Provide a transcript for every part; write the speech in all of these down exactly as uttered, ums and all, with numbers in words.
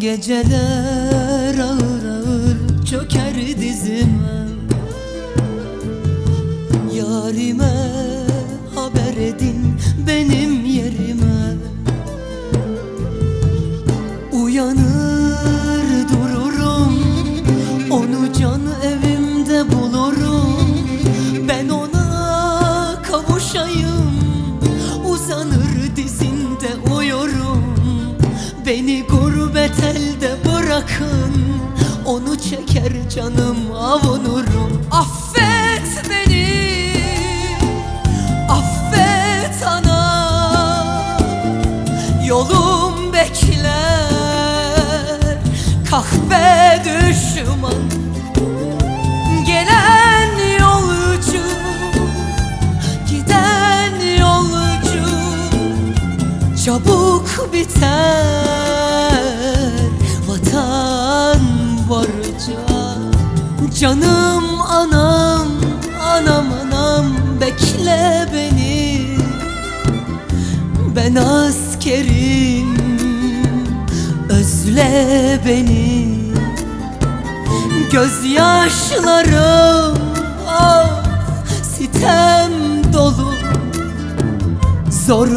Geceler ağır ağır çöker dizime, yarime haber edin benim yerime. Uyanır dururum, onu can evimde bulurum. Ben ona kavuşayım, uzanır dizinde uyurum. Beni gurbet elde bırakın, onu çeker canım avunurum. Affet beni, affet ana, yolum bekler. Kahpe düşman, gelen yolcu, giden yolcu, çabuk biter vatan varca. Canım anam, anam anam, bekle beni. Ben askerim, özle beni. Gözyaşlarım of sitem dolu, zor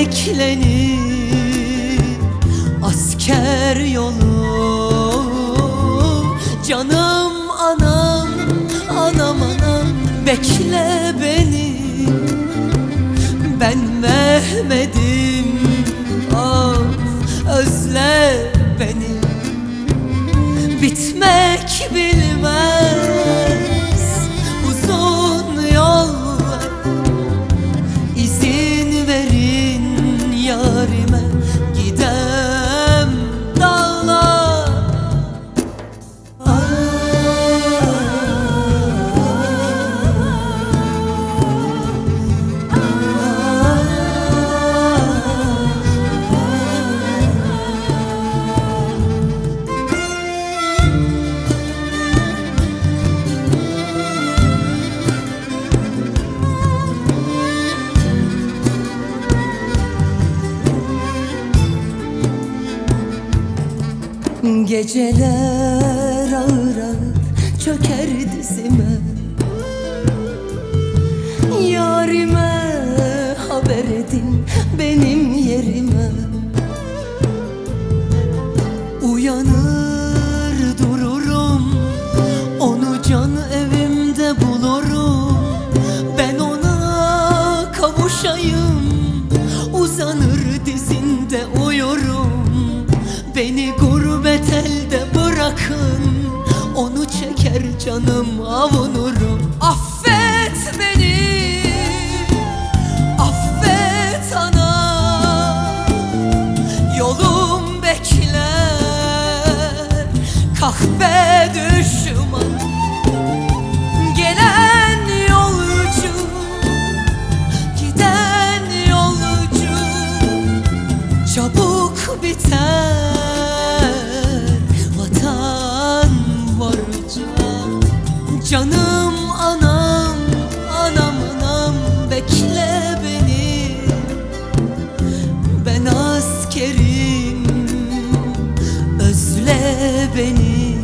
beklenir asker yolu. Canım anam, anam anam, bekle beni. Ben Mehmet'im, of özle beni. Bitmek bilmez uzun yollar, İzin verin yarime gidem dağlar. Geceler ağır ağır çöker dizime, yarime haber edin benim yerime. Uyanır dururum, onu can evimde bulurum. Ben ona kavuşayım, uzanır dizinde uyurum. Beni gurbet elde bırakın, onu çeker canım avunurum. Affet beni, affet ana, yolum bekler. Kahpe düşman, gelen yolcu, giden yolcu, çabuk biter vatan varca. Canım anam, anam anam, bekle beni. Ben askerim, özle beni.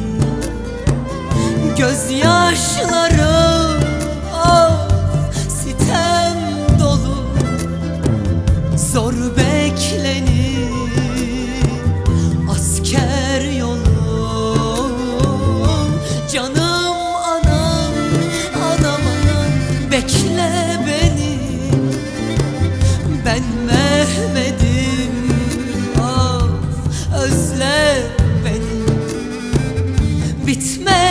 Gözyaşlarım of sitem dolu, zor beklenir asker yolu. Canım anam, anam anam, bekle beni. Ben Mehmet'im, of özle beni. Bitmez